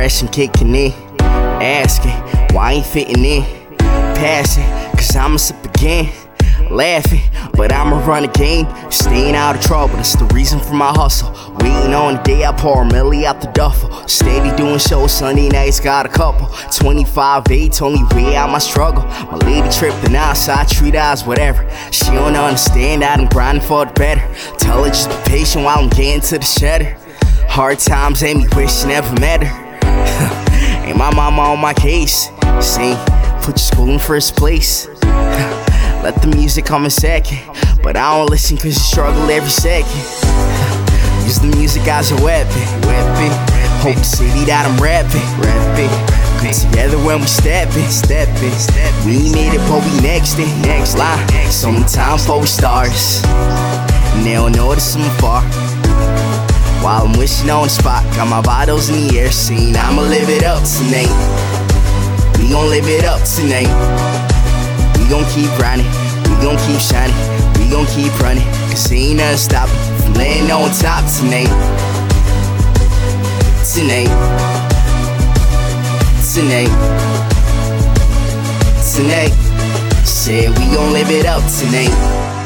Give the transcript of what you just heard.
fresh and kicking in. Asking why I ain't fitting in. Passing, cause I'ma sip again. Laughing, but I'ma run the game. Staying out of trouble, that's the reason for my hustle. Waiting on the day I pour a milli out the duffel. Steady doing shows, Sunday nights got a couple. 25-8, only way out my struggle. My lady tripping out, so I treat her as whatever. She don't understand that I'm grinding for the better. Tell her just be patient while I'm getting to the cheddar. Hard times ain't me wish never met her. Ain't my mama on my case. Saying, put your school in first place. Let the music come in second, but I don't listen cause you struggle every second. Use the music as a weapon. Hope the city that I'm rapping. Come together when we steppin'. We ain't made it but we next line. So many times before we start. And they don't notice I'm far. While I'm wishing on the spot, got my vitals in the air, saying I'ma live it up tonight. We gon' live it up tonight. We gon' keep grinding, we gon' keep shining, we gon' keep running, cause ain't nothing stopping from laying on top tonight. Tonight. Said we gon' live it up tonight.